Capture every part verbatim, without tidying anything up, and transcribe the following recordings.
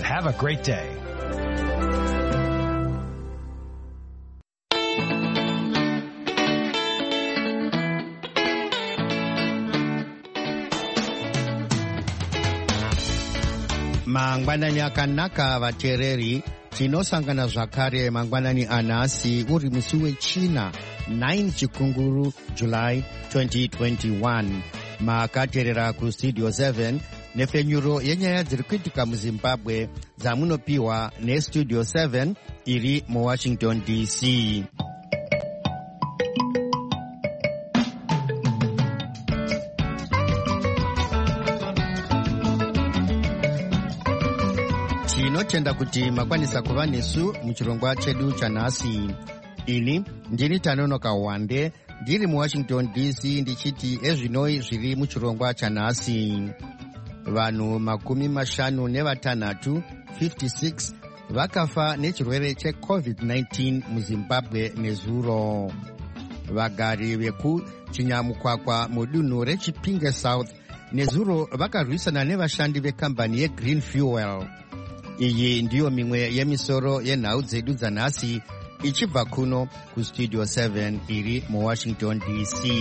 Have a great day. Mangwanani akanaka vateereri, tinosangana zvakare mangwanani anhasi uri musi wechina nine chikunguru July twenty twenty-one. Makateerera kustudio seven nefenyuro yenyaya dziri kuitika muZimbabwe dzamunopiwa nestudio seven iri muWashington D C. Tinotenda kuti makwanisa kuva nesu muchirongwa chedu chanhasi. Ini ndini Tanonoka Wande, ndiri muWashington D C ndichiti ezvinoi zviri muchirongwa chanhasi. Vanhu makumi mashanu nevatanhatu fifty-six vakafa nechirwere checovid nineteen muZimbabwe nezuro. Vagari vekuchinyamukwakwa mudunhu reChipinge South nezuro vakarwisana nevashandi vekambani yeGreen Fuel. Iyi ndiyo mimwe yemisoro yenhau dzedu dzanhasi ichibva kuno kustudio seven iri muWashington D C.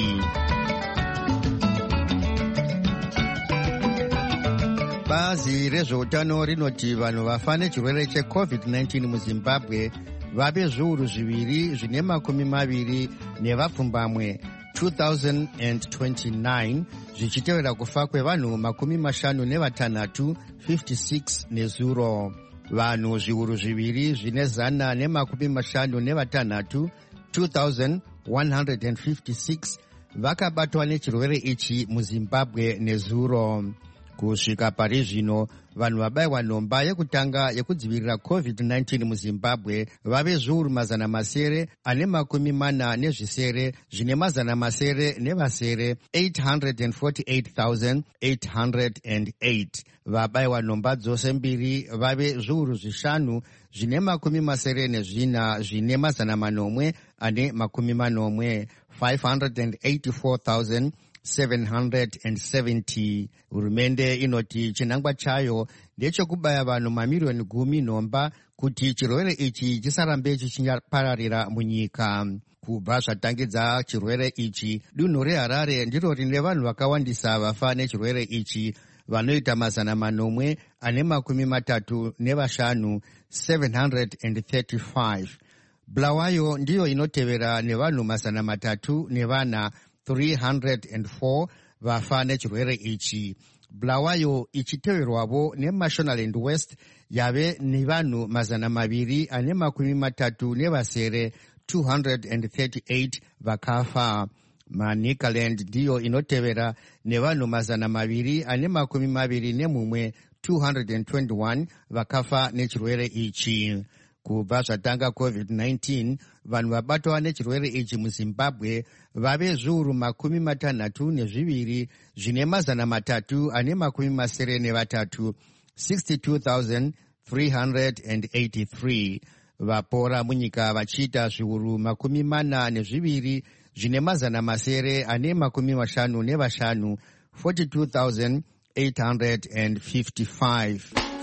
Bazi rezveutano rinoti vanhu vafa nechirwere checovid nineteen muZimbabwe vave zviuru zviviri zvine makumi maviri nevapfumbamwe two thousand twenty-nine, zvichitevera kufa kwevanhu makumi mashanu nevatanhatu fifty-six nezuro. Vanhu zviuru zviviri zvine zana nemakumi mashanu nevatanhatu two thousand one hundred fifty-six vakabatwa nechirwere ichi muZimbabwe nezuro. Kusvika pari zvino, vanhu vabayiwa nhomba yekutanga yekudzivirira covid nineteen muZimbabwe vave zviuru mazana masere ane makumi mana nezvisere zvine mazana masere nevasere eight hundred forty-eight thousand eight hundred eight. Vabayiwa nhomba dzose mbiri vave zviuru zvishanu zvine makumi masere nezvina zvine mazana manomwe ane makumi manomwe five hundred eighty-four thousand seven hundred seventy. Hurumende inoti chinangwa chayo ndechekubaya vanhu mamiriyoni gumi nhomba kuti chirwere ichi chisarambe chichipararira munyika. Kubva zvatangidza chirwere ichi, dunhu reHarare ndiro rine vanhu vakawandisa vafa nechirwere ichi, vanoita mazana manomwe ane makumi matatu nevashanu seven hundred thirty-five. Bulawayo ndiyo inotevera nevanhu mazana matatu nevana three hundred four vafa nechirwere ichi. Bulawayo ichiteverwavo neMashonaland West yave nevanhu mazana maviri ane makumi matatu nevasere two hundred thirty-eight vakafa. Manicaland ndiyo inotevera nevanhu mazana maviri ane makumi maviri nemumwe two hundred twenty-one vakafa nechirwere ichi. Kubva zvatanga covid nineteen, vanhu vabatwa nechirwere ichi muZimbabwe vave zviuru makumi matanhatu nezviviri zvine mazana matatu ane makumi masere nevatatu sixty-two thousand three hundred eighty-three. Vapora munyika vachiita zviuru makumi mana nezviviri zvine mazana masere ane makumi mashanu nevashanu forty-two thousand eight hundred fifty-five.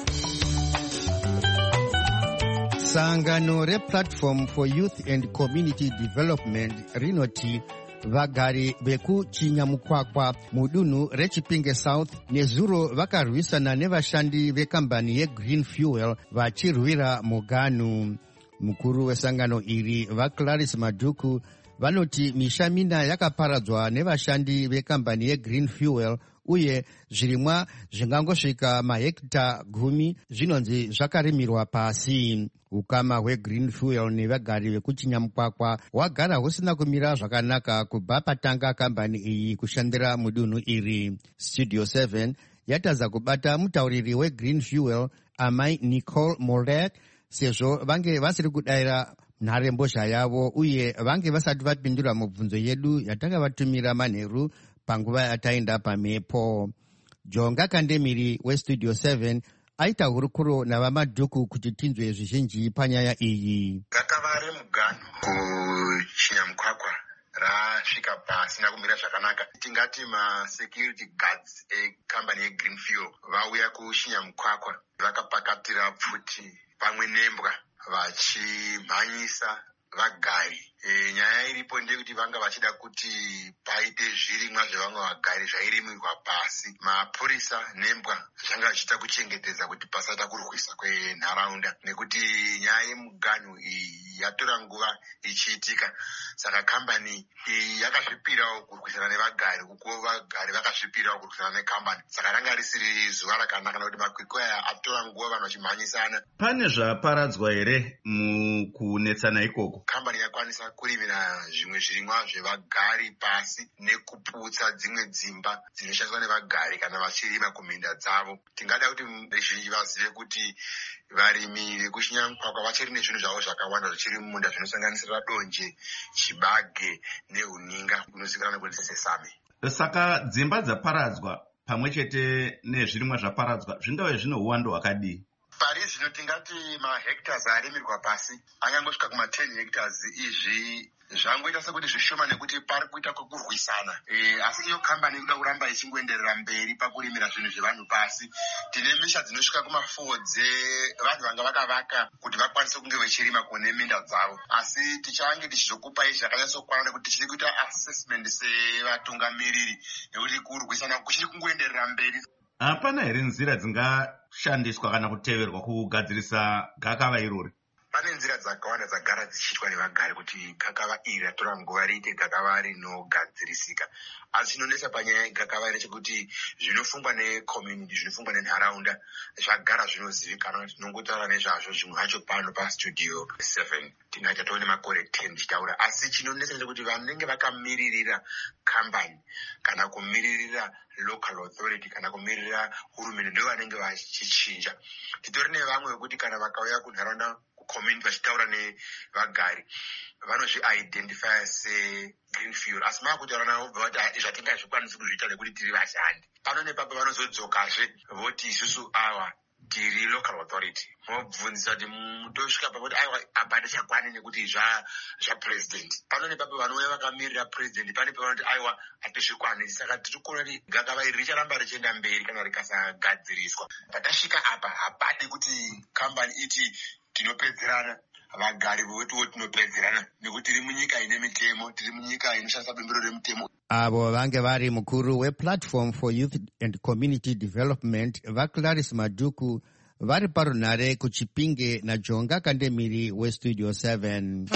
Sangano rePlatform for Youth and Community Development rinoti vagari vekuchinyamukwakwa mudunhu reChipinge South nezuro vakarwisana nevashandi vekambani yeGreen Fuel vachirwira muganhu. Mukuru wesangano iri vaClarice Madhuku vanoti misha mina yakaparadzwa nevashandi vekambani yeGreen Fuel uye zvirimwa zvingangosvika mahekita gumi zvinonzi zvakarimirwa pasi. Ukama hweGreen Fuel nevagari vekuchinyamukwakwa hwagara husina kumira zvakanaka kubva patanga kambani iyi kushandira mudunhu iri. Studio seven yatadza kubata mutauriri weGreen Fuel amai Nicole Mollet sezvo vange vasiri kudayira nharembozha yavo uye vange vasati vapindura mubvunzo yedu yatakavatumira manheru panguva yataenda pamhepo. Jonga Kandemiri weStudio seven aita hurukuro navamadhuku kuti tinzwe zvizhinji panyaya iyi. Gakava remuganhu kuchinyamukwakwa rasvika pasi nakumira zvakanaka. Tingati ma-security guards ekambani yeGreen Fuel vauya kushinya mukwakwa, vakapakatira pfuti pamwe nembwa vachimhanyisa vagari. E, nyaya iripo ndeyekuti vanga vachida kuti paite zvirimwa zvevamwe vagari zvairimirwa pasi. Mapurisa nembwa zvanga zvichita kuchengetedza kuti pasaita kurwisa kwenharaunda, nekuti nyaya yemuganhu iyi yatora nguva ichiitika. Saka kambani iyi yakazvipirawo kurwisana nevagari, ukuwo vagari vakazvipirawo kurwisana nekambani. Saka ranga risiri zuva rakanaka nekuti makwikwi aya atora nguva vanhu vachimhanyisana. Pane zvaparadzwa here mukunetsana ikoko? Kambani yakwanisa kurimira zvimwe zvirimwa zvevagari pasi nekuputsa dzimwe dzimba dzinoshandiswa nevagari kana vachirima kuminda dzavo. Tingada kuti veruzhinji vazive kuti varimi vekushinya mukwakwa vachiri nezvinhu zvavo zvakawanda zvichiri mumunda zvinosanganisira donje, chibage nehuninga unozivikanwa kuti sesame. Saka dzimba dzaparadzwa pamwe chete nezvirimwa zvaparadzwa zvingave zvine uwando hwakadii? Pari zvino tingati mahectares arimirwa pasi angangosvika kuma ten hectares. Izvi zvangoita sekuti zvishoma nekuti pari kuita kwekurwisana. E, asi iyo kambani inoda kuramba ichingoenderera mberi pakurimira zvinhu zvevanhu pasi. Tine misha dzinosvika kuma four dzevanhu vanga vakavaka kuti vakwanise kunge vechirima kune minda dzavo. Asi tichange tichizokupai zvakanyatso nekuti tichiri kuita assessment sevatungamiriri nekuti kurwisana kuchiri kungoenderera mberi. Hapana here nzira dzingashandiswa kana kuteverwa kugadzirisa gakava irori? Pane nzira dzakawanda dzagara dzichiitwa nevagari kuti gakava iri ratora nguva riite gakava rinogadzirisika. Asi chinonesa panyaya yegakava rechekuti zvinofungwa necommunity, zvinofungwa nenharaunda zvagara zvinozivikanwa. Tinongotaura nezvazvo zvimwe hacho pano pastudio seven tingati tove makore ten tichitaura. Asi chinonesa ndechekuti vanenge vakamiririra kambani kana kumiririra local authority kana kumirira hurumende ndo vanenge vachichinja. Titori nevamwe vekuti kana vakauya kunharaunda community vachitaura nevagari vanozvi-identify seGreen Fuel, asi maakutaura navo vati zvatingazvikwanisi kuzviita nekuti tiri vashandi. Pano nepapo vanozodzokazve voti isusu awa tiri local authority. Mobvunzisa kuti mutosvika pakuti aiwa apa ndichakwani nekuti zvapresident. Pano nepapo vanouya vakamirira president, pane pavanoti aiwa hatizvikwanisi. Saka tiri kuona kuti gakava iri richaramba richienda mberi kana rikasagadziriswa. Patasvika apa hapadi kuti kambani iti tinopedzerana, vagari votiwo tinopedzerana, nekuti tiri munyika ine mitemo, tiri munyika inoshandisa bembero remutemo. Avo vange vari mukuru wePlatform for Youth and Community Development vaClaris Maduku vari parunhare kuChipinge naJonga Kandemiri weStudio seven.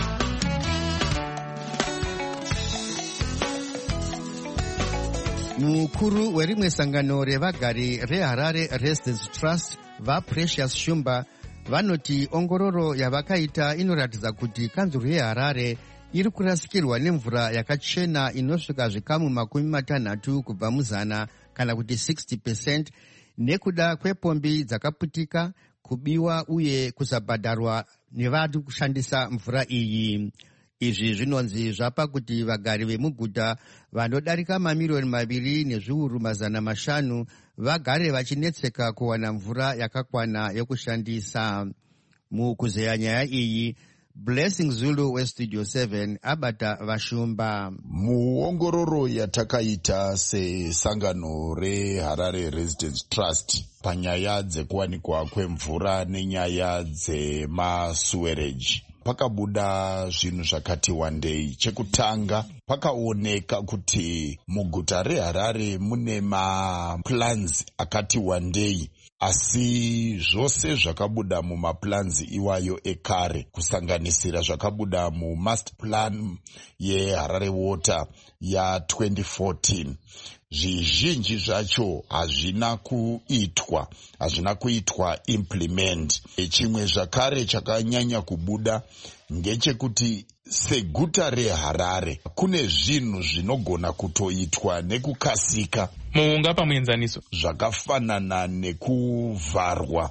Mukuru werimwe sangano revagari reHarare Residents Trust vaPrecious Shumba vanoti ongororo yavakaita inoratidza kuti kanzuru yeHarare iri kurasikirwa nemvura yakachena inosvika zvikamu makumi matanhatu kubva muzana kana kuti sixty percent nekuda kwepombi dzakaputika, kubiwa uye kusabhadharwa nevari kushandisa mvura iyi. Izvi zvinonzi zvapa kuti vagari vemuguta vanodarika mamiriyoni maviri nezviuru mazana mashanu vagare vachinetseka kuwana mvura yakakwana yokushandisa. Mukuzeya nyaya iyi, Blessing Zulu weStudio seven abata vashumba. Muongororo yatakaita sesangano reHarare Residents Trust panyaya dzekuwanikwa kwemvura nenyaya dzemasuwereji, pakabuda zvinhu zvakati wandei. Chekutanga, pakaoneka kuti muguta reHarare mune maplans akati wandei, asi zvose zvakabuda mumaplans iwayo ekare, kusanganisira zvakabuda mumaster plan yeHarare Water ya twenty fourteen. Zvizhinji zvacho hazvina kuitwa, hazvina kuitwa implement. Chimwe zvakare chakanyanya kubuda ngechekuti seguta reHarare kune zvinhu zvinogona kutoitwa nekukasika muunga pamuenzaniso, zvakafanana nekuvharwa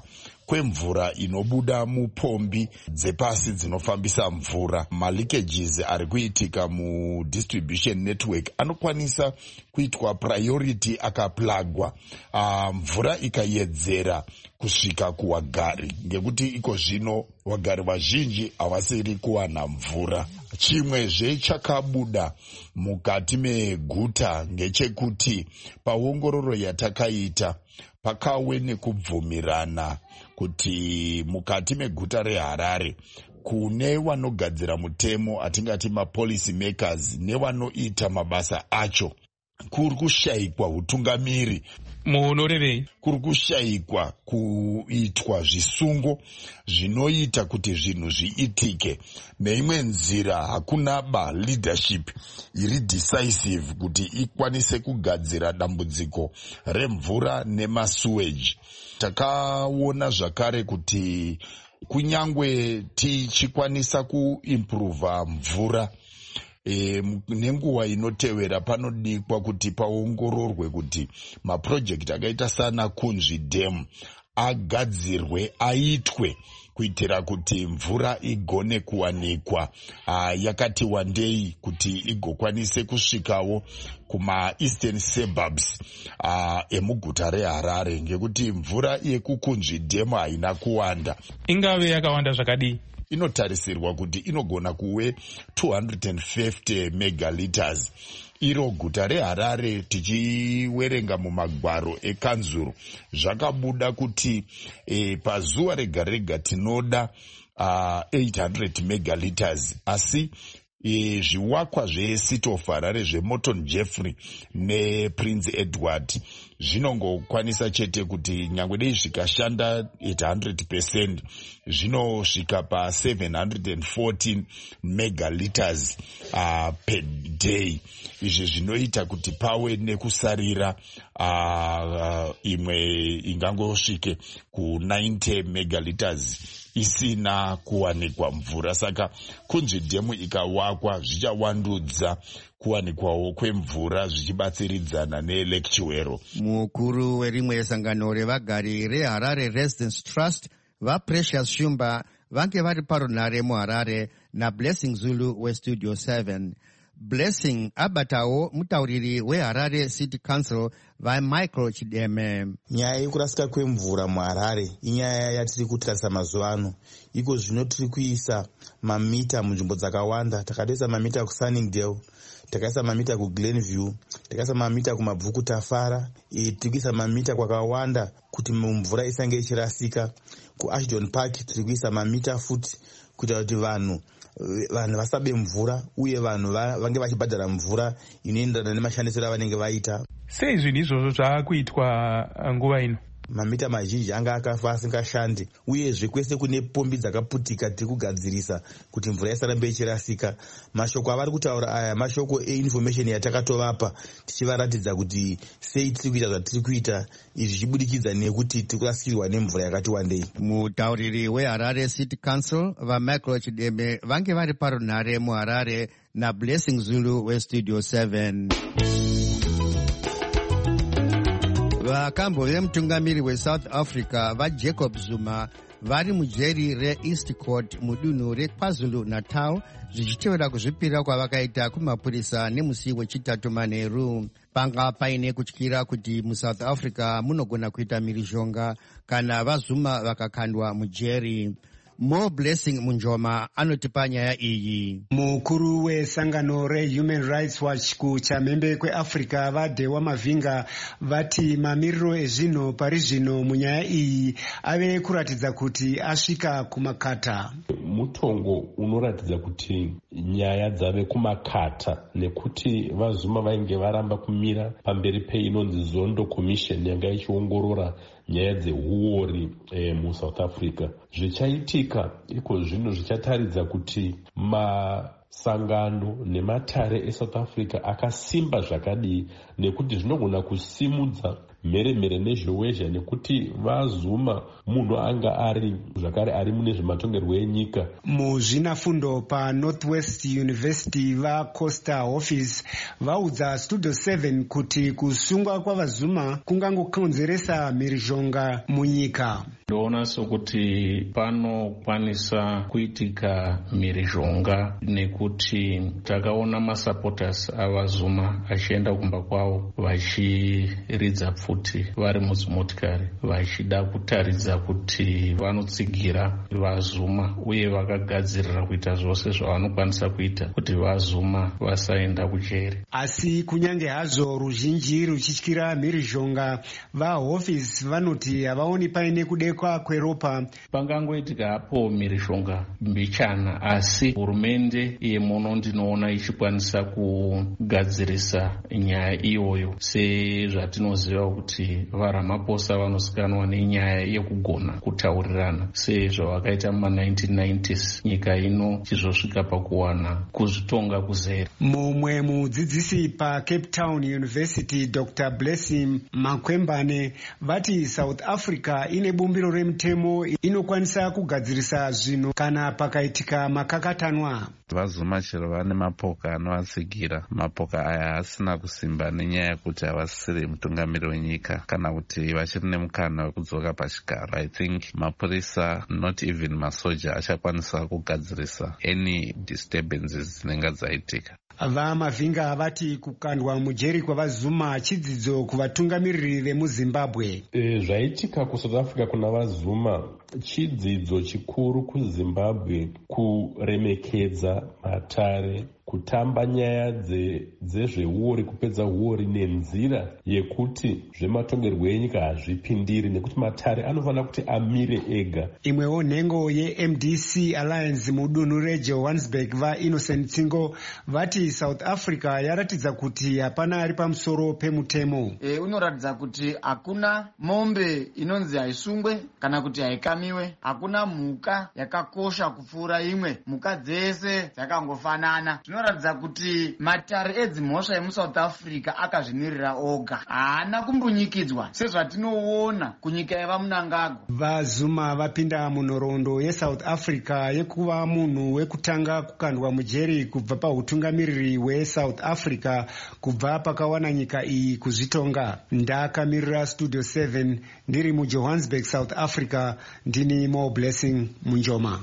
kwemvura inobuda mupombi dzepasi dzinofambisa mvura. Malikeges ari kuitika mudistribution network anokwanisa kuitwa priority akaplagwa uh, mvura ikayedzera kusvika kuwagari, ngekuti iko zvino wagari vazhinji havasiri kuwana mvura. Chimwezve chakabuda mukati meguta ngechekuti paongororo yatakaita pakawe nekubvumirana kuti mukati meguta reHarare kune vanogadzira mutemo atingati mapolicy makers nevanoita mabasa acho kuri kushayikwa utungamiri. Munorevei? Kuri kushayikwa kuitwa zvisungo zvinoita kuti zvinhu zviitike. Neimwe nzira hakuna ba leadership iri decisive kuti ikwanise kugadzira dambudziko remvura nemasewage. Takaona zvakare kuti kunyangwe tichikwanisa kuimprova mvura, E, nenguva inotevera panodikwa kuti paongororwe kuti maprojekti akaita sana Kunzvi Dam agadzirwe aitwe kuitira kuti mvura igone kuwanikwa uh, yakati wandei kuti igokwanise kusvikawo kuma eastern suburbs uh, emuguta reHarare, ngekuti mvura yekukunzvi Dam haina kuwanda. Ingave yakawanda zvakadii? Inotarisirwa kuti inogona kuwe two hundred fifty megaliters. Iro guta reHarare tichiwerenga mumagwaro ekanzuru zvakabuda kuti e, pazuva rega rega tinoda uh, eight hundred megaliters, asi e, zviwakwa zveCity of Harare zveMorton Jeffrey nePrince Edward zvinongokwanisa chete kuti nyangwe dei zvikashanda eight hundred percent zvinosvika pa seven hundred fourteen megaliters uh, per day. Izvi zvinoita kuti pawe nekusarira uh, uh, imwe ingangosvike ku ninety megaliters isina kuwanikwa mvura. Saka Kunzvi Dam ikawakwa zvichawandudza kuwanikwawo kwemvura zvichibatsiridzana neLake Chiwero. Mukuru werimwe sangano revagari reHarare Residents Trust vaPrecious Shumba vange vari parunhare muHarare naBlessing Zulu weStudio seven. Blessing abatawo mutauriri weHarare City Council vaMichael Chideme. Nyaya yekurasika kwemvura muHarare inyaya yatiri kutarisa mazuva ano. Iko zvino tiri kuisa mamita munzvimbo dzakawanda. Takatoisa mamita kuSunningdale, takaisa mamita kuGlenview, takaisa mamita kumabvuku Tafara, e, tikuisa mamita kwakawanda kuti mvura isange ichirasika. KuAshton Park tiri kuisa mamita futi kuita kuti vanhu vanhu vasabe mvura uye vanhu vange vachibhadhara mvura inoenderana nemashandisiro avanenge vaita. Sei zvinhu izvozvo zvaakuitwa nguva ino? Mamita mazhinji anga akafa asingashandi, uyezve kwese kune pombi dzakaputika tiri kugadzirisa kuti mvura isarambe ichirasika. Mashoko avari kutaura aya mashoko einformation yatakatovapa tichivaratidza kuti sei tiri kuita zvatiri kuita, izvi zvichibudikidza nekuti tiri kurasikirwa nemvura yakati wandei. Mutauriri weHarare City Council vaMichael Chideme vange vari parunhare muHarare naBlessing Zulu weStudio seven. Vakambo vemutungamiri weSouth Africa vaJacob Zuma vari mujeri reEast Court mudunhu reKwaZulu Natal zvichitevera kuzvipira kwavakaita kumapurisa nemusi wechitatu manheru. Panga paine kutyira kuti muSouth Africa munogona kuita mhirizhonga kana vaZuma vakakandwa mujeri. Mo Blessing Munjoma anotipa nyaya iyi. Mukuru wesangano reHuman Rights Watch kuchamhembe kweAfrica vaDewa Mavinga vati mamiriro ezvinhu pari zvino munyaya iyi ave kuratidza kuti asvika kumakata. Mutongo unoratidza kuti nyaya dzave kumakata nekuti vaZuma vainge varamba kumira pamberi peinonzi Zondo Commission yanga ichiongorora nyaya dzeuori e, muSouth Africa. Zvichaitika iko zvino zvichataridza kuti masangano nematare eSouth Africa akasimba zvakadii, nekuti zvinogona kusimudza mheremhere nezhowezha, nekuti vaZuma munhu anga ari zvakare ari mune zvematongerwo enyika. Muzvinafundo paNorthwest University vaCosta Office vaudza Studio seven kuti kusungwa kwavaZuma kungangokonzeresa mhirizhonga munyika. Ndoona sokuti panokwanisa kuitika mhirizhonga nekuti takaona masupporters avaZuma achienda kumba kwavo vachiridza pfuti vari mudzimotikari vachida kutaridza kuti vanotsigira vaZuma, uye vakagadzirira kuita zvose zvavanokwanisa kuita kuti vaZuma vasaenda kujeri. Asi kunyange hazvo ruzhinji ruchityira mhirizhonga, vaHofisi vanoti havaoni paine kudekwa kweropa. Pangangoitika hapo mhirizhonga mbichana, asi hurumende yemuno ndinoona ichikwanisa kugadzirisa nyaya iyoyo, sezvatinoziva kuti vaRamaphosa vanosikanwa nenyaya yekugona kutaurirana sezvavakaita muma nineteen nineties, nyika ino chizosvika pakuwana kuzvitonga kuzere. Mumwe mudzidzisi paCape Town University Doctor Blessing Makwembane vati South Africa ine bumbiro remutemo inokwanisa kugadzirisa zvinhu kana pakaitika makakatanwa. VaZuma chero vane mapoka anovatsigira, mapoka aya haasina kusimba nenyaya yekuti havasisiri mutungamiri wenyika kana kuti vachiri nemukana wekudzoka pachigaro. I think mapurisa, not even masoja, achakwanisa kugadzirisa any disturbances dzinenge dzaitika. VaMavhinga vati kukandwa mujeri kwavaZuma chidzidzo kuvatungamiriri vemuZimbabwe. E, zvaitika kuSouth Africa kuna vaZuma chidzidzo chikuru kuZimbabwe kuremekedza matare, kutamba nyaya dzezveuori, kupedza uori nenzira yekuti zvematongerwo enyika hazvipindiri, nekuti matare anofanira kuti amire ega. Imwewo nhengo yeM D C Alliance mudunhu reJohannesburg vaInnocent Tsingo vati South Africa yaratidza kuti hapana ari pamusoro pemutemo. E, unoratidza kuti hakuna mombe inonzi haisungwe kana kuti haikamiwe, hakuna mhuka yakakosha kupfuura imwe, mhuka dzese dzakangofanana. Zvinoratidza kuti matare edzimhosva emuSouth Africa akazvimirira oga, haana kumbunyikidzwa sezvatinoona kunyika yevaMunangagwa. VaZuma vapinda munhoroondo yeSouth Africa yekuva munhu wekutanga kukandwa mujeri kubva pautungamiriri hweSouth Africa kubva pakawana nyika iyi kuzvitonga. Ndakamirira Studio seven ndiri muJohannesburg, South Africa. Ndini Mo Blessing Munjoma.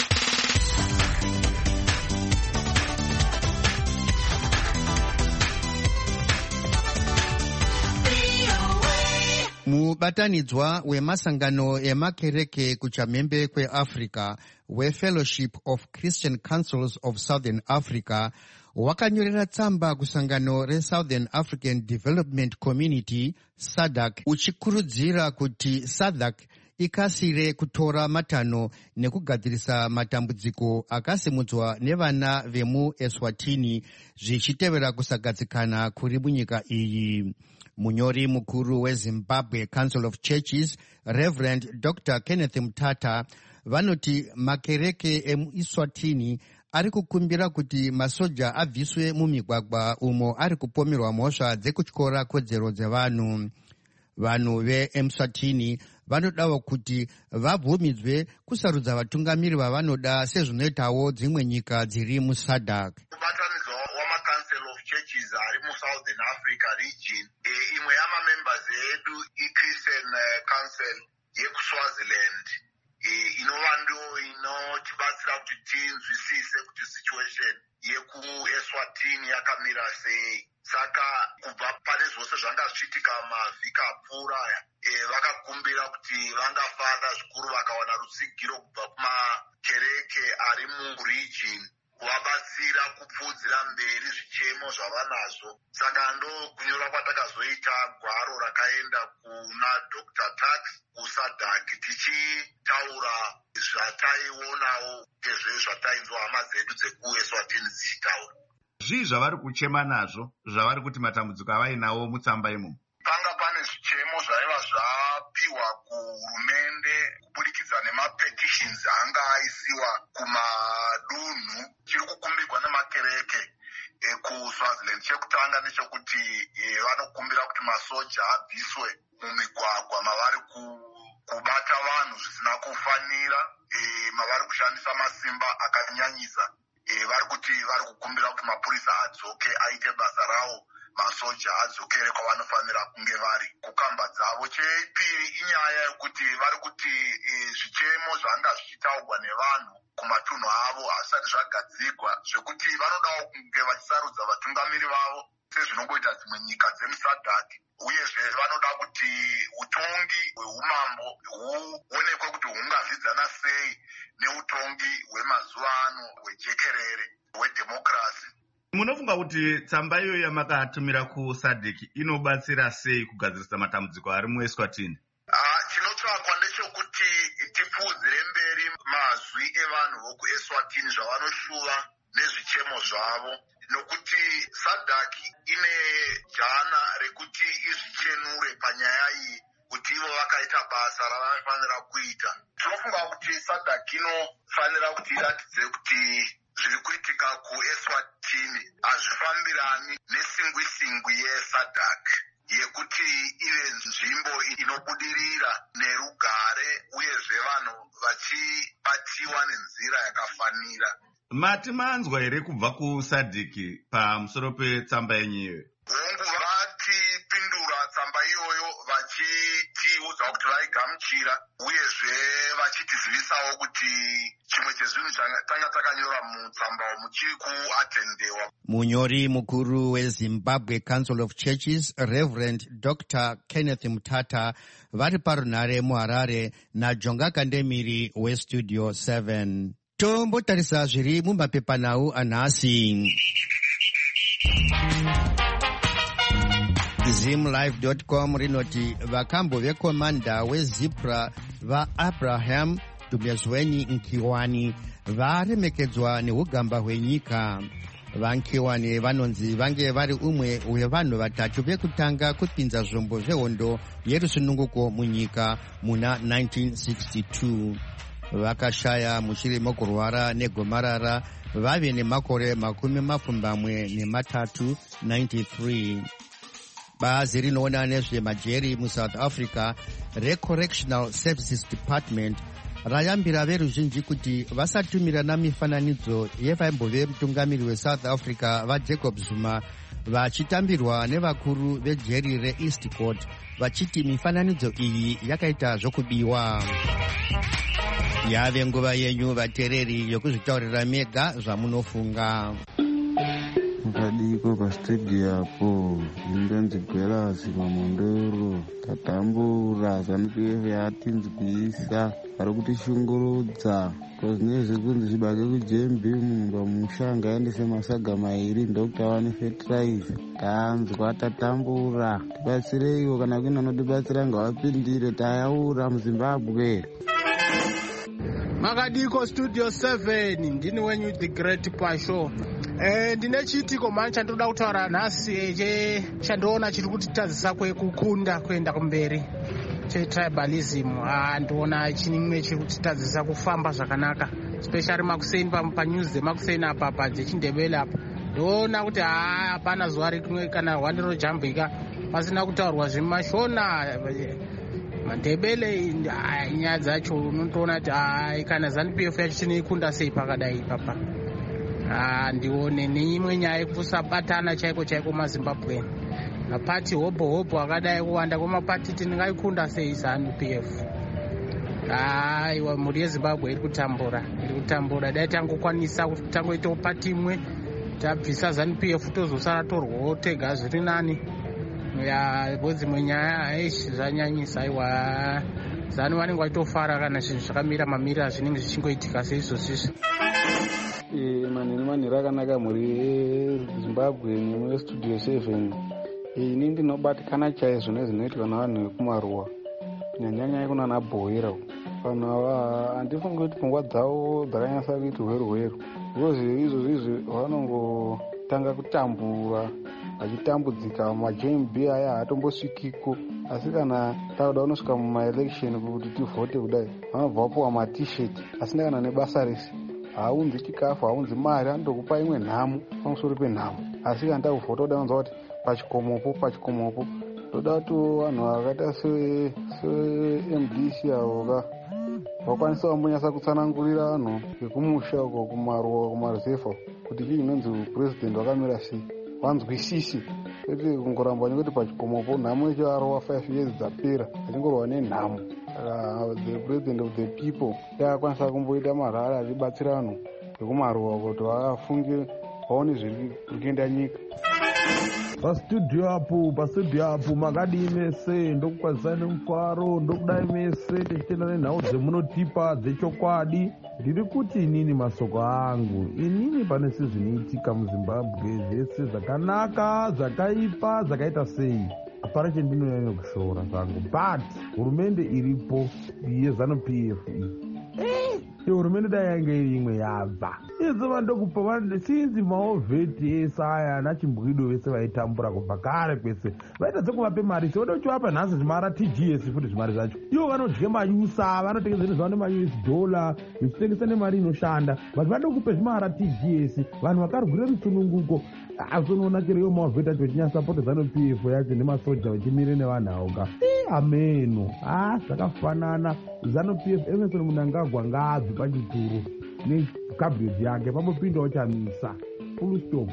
Mubatanidzwa wemasangano emakereke kuchamhembe kweAfrica weFellowship of Christian Councils of Southern Africa wakanyorera tsamba kusangano reSouthern African Development Community S A D C uchikurudzira kuti S A D C ikasire kutora matanho nekugadzirisa matambudziko akasimudzwa nevana vemuEswatini zvichitevera kusagadzikana kuri munyika iyi. Munyori mukuru weZimbabwe Council of Churches Reverend Doctor Kenneth Mutata vanoti makereke emuIswatini ari kukumbira kuti masoja abviswe mumigwagwa umo ari kupomerwa mhosva dzekutyora kodzero dzevanhu. Vanhu veEswatini vanodawo kuti vabvumidzwe kusarudza vatungamiri vavanoda sezvinoitawo dzimwe nyika dziri muS A D C. Ari muSouthern Africa region, e, imwe yamamembers edu iChristian uh, Council yekuSwaziland e, inova ndo inotibatsira kuti tinzwisise kuti situation yekuEswatini yakamira sei. Saka kubva pane zvose zvanga zvichiitika mavhiki apfuura aya, e, vakakumbira kuti vangafara zvikuru vakawana rutsigiro kubva kumakereke ari muregion kuvabatsira kupfudzira mberi zvichemo zvavanazvo. Saka ndo kunyora kwatakazoita gwaro rakaenda kuna Doctor Tax kuS A D C tichitaura zvataionawo nezve zvatainzwa hama dzedu dzekuEswatini dzichitaura. Zvii zvavari kuchema nazvo zvavari kuti matambudziko avainawo mutsamba imomo? Panga pane zvichemo zvaiva zvapiwa kuhurumende kubudikidza nemapetitions anga aisiwa kumadunhu. Chiri kukumbirwa nemakereke ekuSouth swaziland. Chekutanga ndechekuti vanokumbira kuti masoja abviswe mumigwagwa mavari kubata vanhu zvisina kufanira, mavari kushandisa masimba akanyanyisa. Vari kuti vari kukumbira kuti mapurisa adzoke aite basa rawo, masoja adzokere kwavanofanira kunge vari kukamba dzavo. Chepiri inyaya yekuti vari kuti zvichemo zvanga zvichitaurwa nevanhu kumatunhu avo hazvisati zvagadzigwa, zvekuti vanodawo kunge vachisarudza vatungamiri vavo sezvinongoita dzimwe nyika dzemusadhak, uyezve vanoda kuti utongi hweumambo huonekwe kuti hungazvidzana sei neutongi hwemazuva ano hwejekerere hwedhemokirasi. Munofunga kuti tsamba iyo yamakatumira kusadhek inobatsira sei kugadzirisa matambudziko ari muEswatini? Chinotsvakwa ndechekuti tipfudzire mberi mazwi evanhu vokuEswatini zvavanoshuva nezvichemo zvavo, nokuti sadhak ine jana rekuti izvichenure panyaya iyi kuti ivo vakaita basa ravanofanira kuita. Tinofunga kuti sadhak inofanira kuti iratidze kuti zviri kuitika kuEswatini hazvifambirani nesingwisingwi yesadhak, yekuti ive nzvimbo inobudirira nerugare uyezve vanhu vachibatiwa nenzira yakafanira. Mati manzwa here kubva kusadhek pamusoro petsamba yenyu? Hongu vatipindura tsamba iyoyo vachitiudza kuti vaigamuchira, uyezve vachitizivisawo kuti chimwe chezvinhu tanga takanyora mutsamba muchiri kuatendewa. Munyori mukuru weZimbabwe Council of Churches Reverend Doctor Kenneth Mutata vari parunhare muHarare naJonga Kandemiri weStudio seven. Tombotarisa zviri mumapepanhau anhasi. zimlive dot com rinoti vakambo vekomanda wezipra vaAbraham Dumezweni Nkiwani varemekedzwa neugamba hwenyika. VaNkiwani vanonzi vange vari umwe wevanhu vatatu vekutanga kupinza zvombo zvehondo yerusununguko munyika muna nineteen sixty-two. Vakashaya mushure mokurwara negomarara vave nemakore makumi mapfumbamwe nematatu ninety-three. Bazi rinoona nezvemajeri muSouth Africa reCorrectional Services Department rayambira veruzhinji kuti vasatumirana mifananidzo yevaimbove mutungamiri weSouth Africa vaJacob Zuma vachitambirwa nevakuru vejeri reEast Court, vachiti mifananidzo iyi yakaita zvokubiwa. Yave nguva yenyu vatereri yokuzvitaurira mega zvamunofunga. Mukadiko pastedi apo indonzi Gwelasi Mamondoro tatambura ZANU-P F yatinzwisa vari kutishungurudza kozvinezve kunzi zvibage kujembe mumba mushanga yaendese masaga mairi ndokta wane fertilizer. Tanzwa tatambura, tibatsireiwo kana kuina anotibatsira ngavapindire, tayaura muZimbabwe. Makadiko Studio seven ndini wenyu The Great Pasho. Eh, ndine chitiko manje chandoda kutaura nhasi che chandoona chiri kutitadzisa kwekukunda kuenda kumberi chetribalism. Ah, ndoona chinimwe chiri kutitadzisa kufamba zvakanaka, especially makuseni panews dzemakuseni apa padzechindebele apa. Ndoona kuti hapana zuva rimwe kana hwandiro jambika pasina kutaurwa zvemashona mandebele. Nyaya dzacho unotoona kuti kana ZANU-P F yacho chinoikunda sei pakadai ipapa. Ndione neimwe nyaya yekusabatana chaiko chaiko maZimbabwe. Mapati hobo hobo akadai kuwanda kwemapati tingaikunda sei ZANU-P F. Aiwa, mhuri yeZimbabwe iri kutambura, iri kutambura. Dai tangokwanisa kuti tangoitawo pati imwe tabvisa ZANU-P F tozosara torwawo tega zviri nani. Ya bodzimwe nyaya eish zvanyanyisa. Aiwa, ZANU vanenge vachitofara kana zvinhu zvakamira mamirira zvinenge zvichingoitika seizvozvizvi. Manini manhiri akanaka mhuri yeZimbabwe nemuStudio seven. Ini ndinobatikana chaizvo nezvinoitika navanhu vekumaruwa kunyanyanyanya kunana bhoira. Vanhu ava handifungi kuti pfungwa dzavo dzakanyasa kuiti hweru hweru, because izvozvo izvi vanongotanga kutambura vachitambudzika. Majoin B aya haatombosvikiko, asi kana tauda unosvika mumaelection kuti tivhote kudai vanobva vapuwa maT-shirt asina kana nebasa rese. Haunzi chikafu, haunzi mari, anotokupa imwe nhamo pamusoro penhamo. asi kana takuvhota toda kunzwa kuti pachikomopo pachikomopo toda kuti vanhu vakaita se-M D C avo ka vakwanisa vambonyasa kutsanangurira vanhu vekumusha uko kumaruwa kumaruzevha kuti chii inonzi purezidendi vakamira sei vanzwisisi kwete kungoramba nekuti pachikomopo nhamo icho arova five years dzapera achingorwa nenhamo. Uh, the president of the people yakakwanisa kumboita marara achibatsira vanhu vekumaruwa kuti vafunge vaone zviri kuenda nyika. Pastudio apo pastudio apo makadii mese ndokukwazisai nemufaro ndokudai mese tichitenda nenhau dzemunotipa dzechokwadi. Ndiri kuti inini masoko angu inini pane sezvinoitika muZimbabwe zvese zvakanaka zvakaipa zvakaita sei hapana chendinonyanya kushora zvangu, but hurumende iripo yeZANU-P F iyi hurumende dai yange iri imwe yabva izo vandokupa sinzi maovheti ese aya anachimbwido vese vaitambura kubva kare kwese vaitadze kuvape mari sevoda uchivapa nhasi zvimara T G S futi zvimari zvacho ivo vanodye mayusa vanotengesa zvinhu zvavo nema-U S dollar vichitengesa nemari inoshanda vanhu vadokupe zvimara T G S vanhu vakarwire mitsununguko azononakiriyo maovheti acho vachinyasapota ZANU-P F yacho nemasoja vachimire nevanhu avo ka ameno a zvakafanana ZANU-P F Emerson Mnangagwa ngaabve pachituro nekabheti yake pambopindawo chamisa full stop.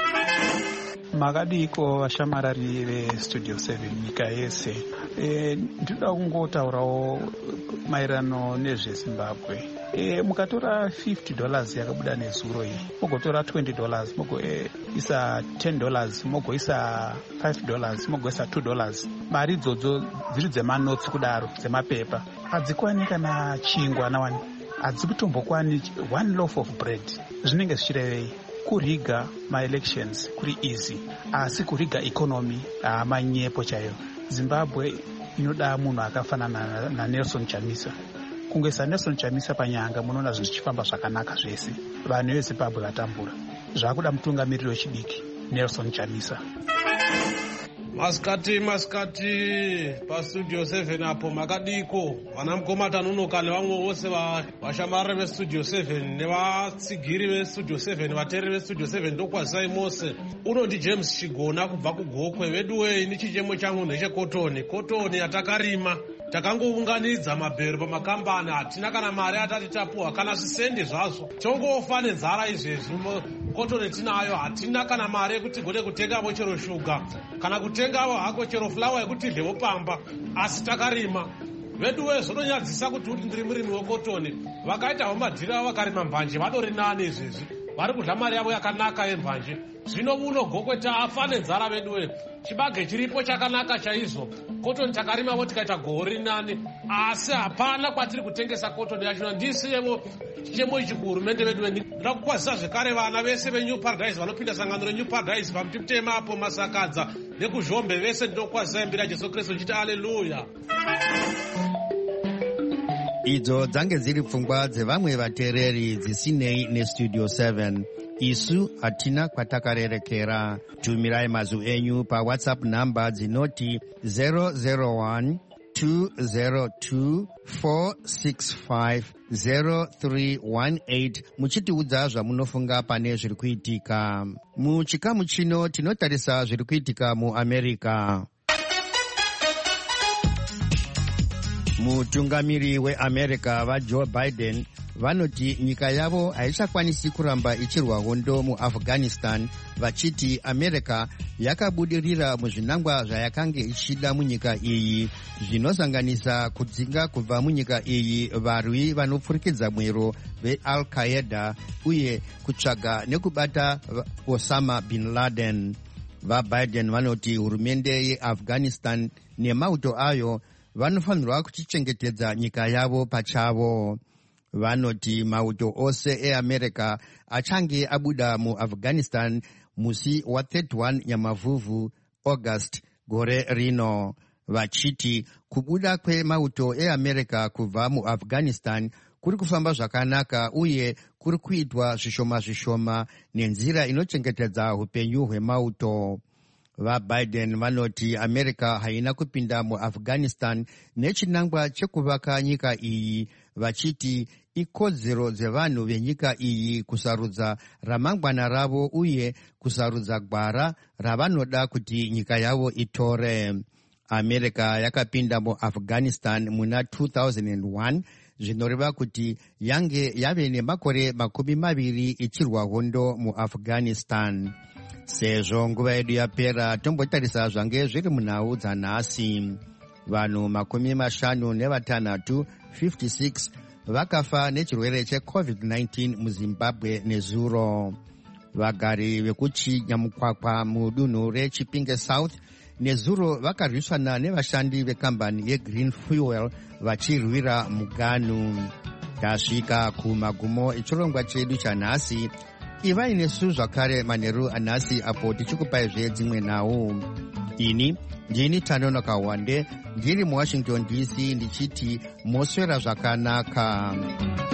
Makadiko vashamarari vestudio seven nyika yese. E, ndinoda kungotaurawo maererano nezveZimbabwe. E, mukatora fifty dollars yakabuda nezuro iyi mogotora twenty dollars mogoisa ten dollars mogoisa five dollars mogoisa two dollars mari idzodzo dziri dzemanotsi kudaro dzemapepa hadzikwani kana chingwa nawani hadzikutombokwani one loaf of bread. Zvinenge zvichirevei kuriga maelections kuri easy asi kuriga economy manyepo chaiyo. Zimbabwe inoda munhu akafanana naNelson Chamisa. Kungoisa Nelson Chamisa panyanga munoona zvinhu zvichifamba zvakanaka zvese. Vanhu veZimbabwe vatambura zvakuda mutungamiriri wechidiki Nelson Chamisa. Maskati maskati pastudio seven apo makadiko vana mukoma nunoka nevamwe vose vashamarari vestudio seven nevatsigiri vestudio seven vateereri vestudio seven ndokwazisai mose. Unoti James Chigona kubva kuGokwe. Veduwei ni chichemo changu ndechekotoni. Kotoni yatakarima takangounganidza mabhero pamakambani hatina kana mari atati tapuwa kana zvisende zvazvo tongofa nenzara izvezvi. Kotoni tinayo hatina kana mari yekuti gone kutengavo chero shuga kana kutengavo hako chero fulawa yekuti dlevo pamba asi takarima. Veduwe zvinonyadzisa kuti uri ndiri murimi wekotoni vakaitawo madhiri avo vakarima mbanje vadori nani izvezvi vari kudla mari yavo yakanaka yembanje. Zvino uno Gokwe tafa nenzara veduwe chibage chiripo chakanaka chaizvo. Kotoni takarima vo tikaita gori nani asi hapana kwatiri kutengesa kotoni yacho. Ndisiyevo chichemo ichi kuhurumende veduwe. Ndinoda kukwazisa zvekare vana vese veNew Paradise vanopinda sangano reNew Paradise pamuti mutema apo Masakadza nekuzvombe vese ndinokwazisa mbira Jesu Kristu chiti haleluya. Idzo dzange dziri pfungwa dzevamwe vateereri dzisinei nestudio seven. Isu hatina kwatakarerekera. Tumirai mazwi enyu paWhatsApp namba dzinoti zero zero one two zero two four six five zero three one eight muchitiudza zvamunofunga pane zviri kuitika. Muchikamu chino tinotarisa zviri kuitika muAmerica. Mutungamiri weAmerica vaJoe Biden vanoti nyika yavo haichakwanisi kuramba ichirwa hondo muAfghanistan vachiti America yakabudirira muzvinangwa zvayakange ichida munyika iyi zvinosanganisa kudzinga kubva munyika iyi varwi vanopfurikidza mwero veAl-Qaeda uye kutsvaga nekubata Osama bin Laden. VaBiden vanoti hurumende yeAfghanistan nemauto ayo vanofanirwa kuchichengetedza nyika yavo pachavo. Vanoti mauto ose eAmerica achange abuda muAfghanistan musi wa thirty-one Nyamavhuvhu August gore rino. Vachiti kubuda kwemauto eAmerica kubva muAfghanistan kuri kufamba zvakanaka uye kuri kuitwa zvishoma zvishoma nenzira inochengetedza upenyu hwemauto. VaBiden vanoti America haina kupinda muAfghanistan nechinangwa chekuvaka nyika iyi vachiti ikodzero dzevanhu venyika iyi kusarudza ramangwana ravo uye kusarudza gwara ravanoda kuti nyika yavo itore. America yakapinda muafghanistan muna two thousand one, zvinoreva kuti yange yave nemakore makumi maviri ichirwa hondo muafghanistan. Sezvo nguva yedu yapera, tombotarisa zvange zviri munhau dzanhasi. Vanhu makumi mashanu nevatanhatu fifty-six vakafa nechirwere checovid nineteen muzimbabwe nezuro. Vagari vekuchinyamukwakwa mudunhu rechipinge south nezuro vakarwisana nevashandi vekambani yegreen fuel vachirwira muganu. Tasvika kumagumo echirongwa chedu chanhasi. Ivai nesu zvakare manheru anhasi apo tichikupai dzimwe nhau. Ini ndini Tanonoka Wande ndiri muWashington D C ndichiti moswera zvakanaka.